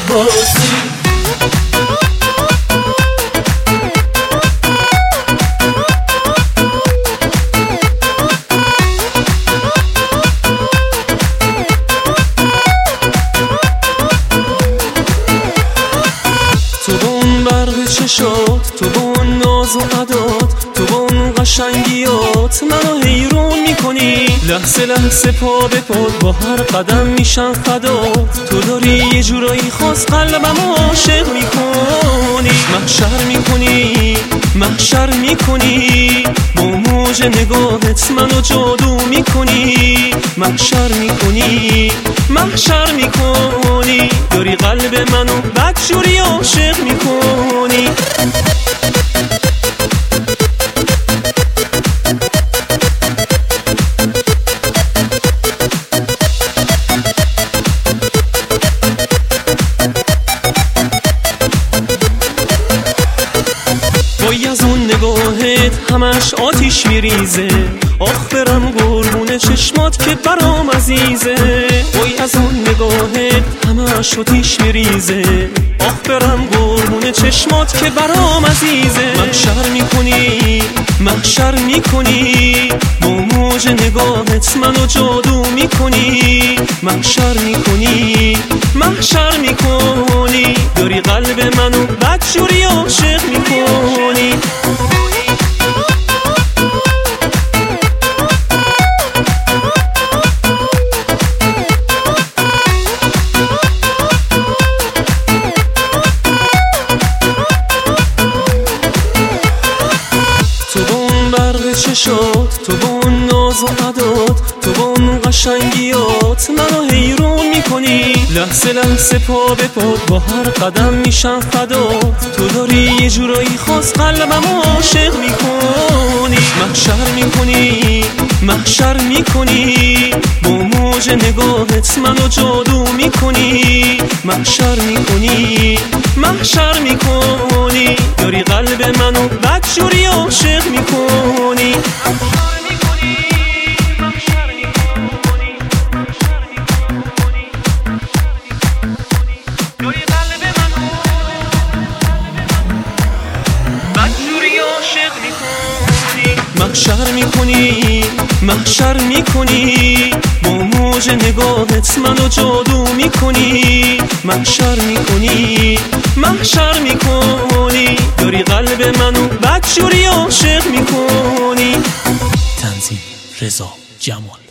عباسی. تو با اون برق چشات، تو با اون ناز و عدات، تو با اون قشنگیات منو حیرون میکنی. لحظه لحظه پا به پاد با هر قدم میشم فدات. تو داری یه جورایی خاص قلبم عاشق میکنی. محشر میکنی، محشر میکنی، با موج نگاهت منو جادو میکنی. محشر میکنی، محشر میکنی، داری قلب منو بدجوری عاشق میکنی. وای از اون نگاهت همش آتیش میریزه. آخ برم قربون چشمات که برام عزیزه. وای از اون نگاهت همش آتیش میریزه. آخ برم قربون چشمات که برام عزیزه. محشر میکنی، محشر میکنی، با موج نگاهت منو جادو میکنی. محشر میکنی، محشر میکنی، داری قلب منو بدجوری عاشق میکنی. تو با اون برق چشات، تو با اون ناز و عدات، تو با اون قشنگیات منو حیرون میکنی. لحظه لحظه پا به پاد با هر قدم میشم فدات. تو داری یه جورایی خاص قلبم عاشق میکنی. محشر میکنی، محشر میکنی، با موج نگاهت منو جادو میکنی. محشر میکنی، محشر میکنی، داری قلب منو بدجوری عاشق میکنی. محشر میکنی، محشر میکنی، با موج نگاهت منو جادو میکنی. محشر میکنی، محشر میکنی، داری قلب منو بدجوری عاشق میکنی. تنظیم رضا جمال.